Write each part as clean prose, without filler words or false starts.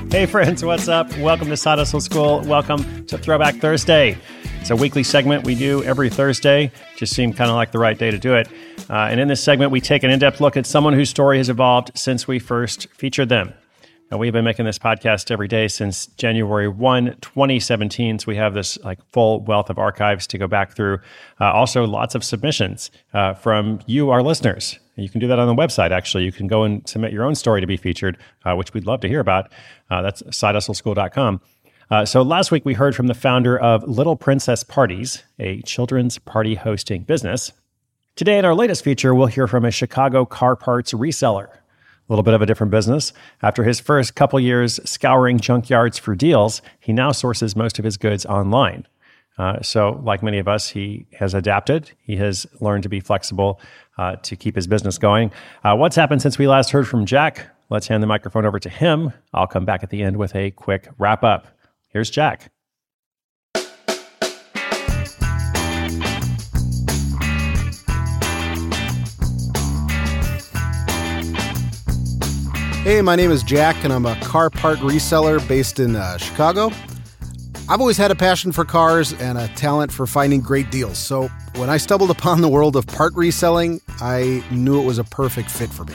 Hey friends, what's up? Welcome to Side Hustle School. Welcome to Throwback Thursday. It's a weekly segment we do every Thursday. Just seemed kind of like the right day to do it. And in this segment, we take an in-depth look at someone whose story has evolved since we first featured them. Now, we've been making this podcast every day since January 1, 2017. So we have this full wealth of archives to go back through. Also, lots of submissions from you, our listeners. You can do that on the website, actually. You can go and submit your own story to be featured, which we'd love to hear about. That's sidehustleschool.com. So last week, we heard from the founder of Little Princess Parties, a children's party hosting business. Today, in our latest feature, we'll hear from a Chicago car parts reseller. A little bit of a different business. After his first couple years scouring junkyards for deals, he now sources most of his goods online. So like many of us, he has adapted. He has learned to be flexible to keep his business going. What's happened since we last heard from Jack? Let's hand the microphone over to him. I'll come back at the end with a quick wrap up. Here's Jack. Hey, my name is Jack, and I'm a car part reseller based in Chicago. I've always had a passion for cars and a talent for finding great deals. So when I stumbled upon the world of part reselling, I knew it was a perfect fit for me.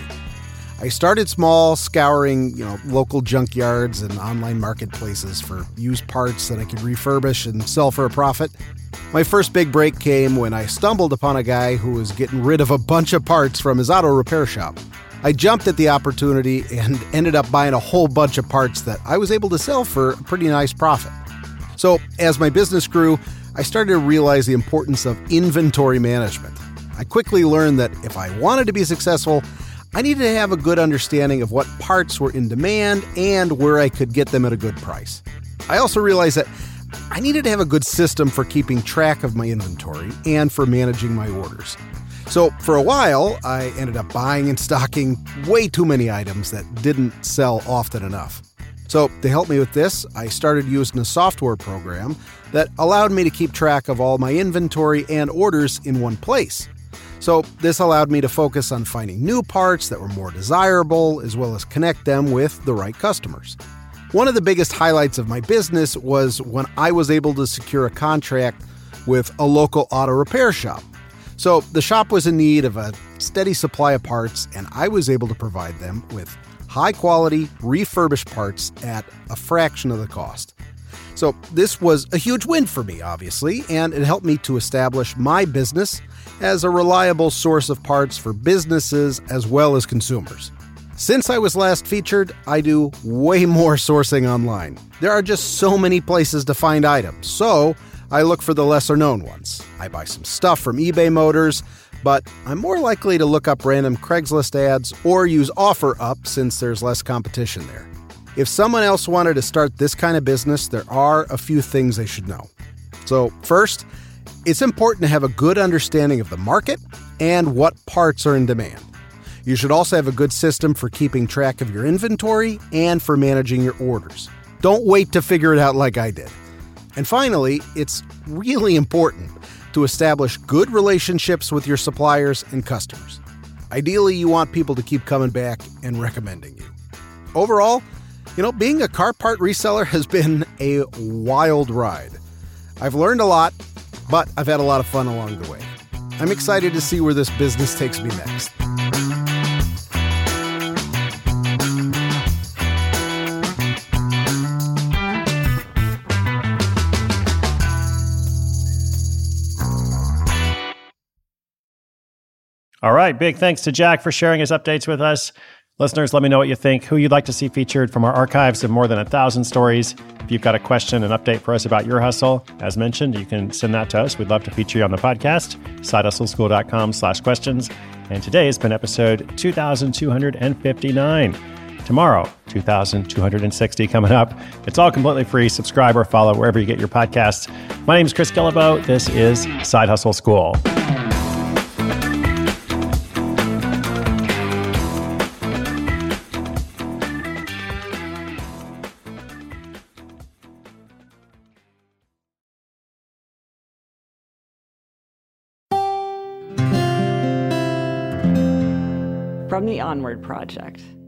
I started small, scouring, local junkyards and online marketplaces for used parts that I could refurbish and sell for a profit. My first big break came when I stumbled upon a guy who was getting rid of a bunch of parts from his auto repair shop. I jumped at the opportunity and ended up buying a whole bunch of parts that I was able to sell for a pretty nice profit. So as my business grew, I started to realize the importance of inventory management. I quickly learned that if I wanted to be successful, I needed to have a good understanding of what parts were in demand and where I could get them at a good price. I also realized that I needed to have a good system for keeping track of my inventory and for managing my orders. So for a while, I ended up buying and stocking way too many items that didn't sell often enough. So to help me with this, I started using a software program that allowed me to keep track of all my inventory and orders in one place. So this allowed me to focus on finding new parts that were more desirable, as well as connect them with the right customers. One of the biggest highlights of my business was when I was able to secure a contract with a local auto repair shop. So the shop was in need of a steady supply of parts, and I was able to provide them with high-quality, refurbished parts at a fraction of the cost. So this was a huge win for me, obviously, and it helped me to establish my business as a reliable source of parts for businesses as well as consumers. Since I was last featured, I do way more sourcing online. There are just so many places to find items, so I look for the lesser-known ones. I buy some stuff from eBay Motors, but I'm more likely to look up random Craigslist ads or use OfferUp since there's less competition there. If someone else wanted to start this kind of business, there are a few things they should know. So first, it's important to have a good understanding of the market and what parts are in demand. You should also have a good system for keeping track of your inventory and for managing your orders. Don't wait to figure it out like I did. And finally, it's really important to establish good relationships with your suppliers and customers. Ideally, you want people to keep coming back and recommending you. Overall, being a car part reseller has been a wild ride. I've learned a lot, but I've had a lot of fun along the way. I'm excited to see where this business takes me next. All right. Big thanks to Jack for sharing his updates with us. Listeners, let me know what you think, who you'd like to see featured from our archives of more than 1,000 stories. If you've got a question, an update for us about your hustle, as mentioned, you can send that to us. We'd love to feature you on the podcast, sidehustleschool.com/questions. And today has been episode 2259. Tomorrow, 2260 coming up. It's all completely free. Subscribe or follow wherever you get your podcasts. My name is Chris Guillebeau. This is Side Hustle School. From the Onward Project.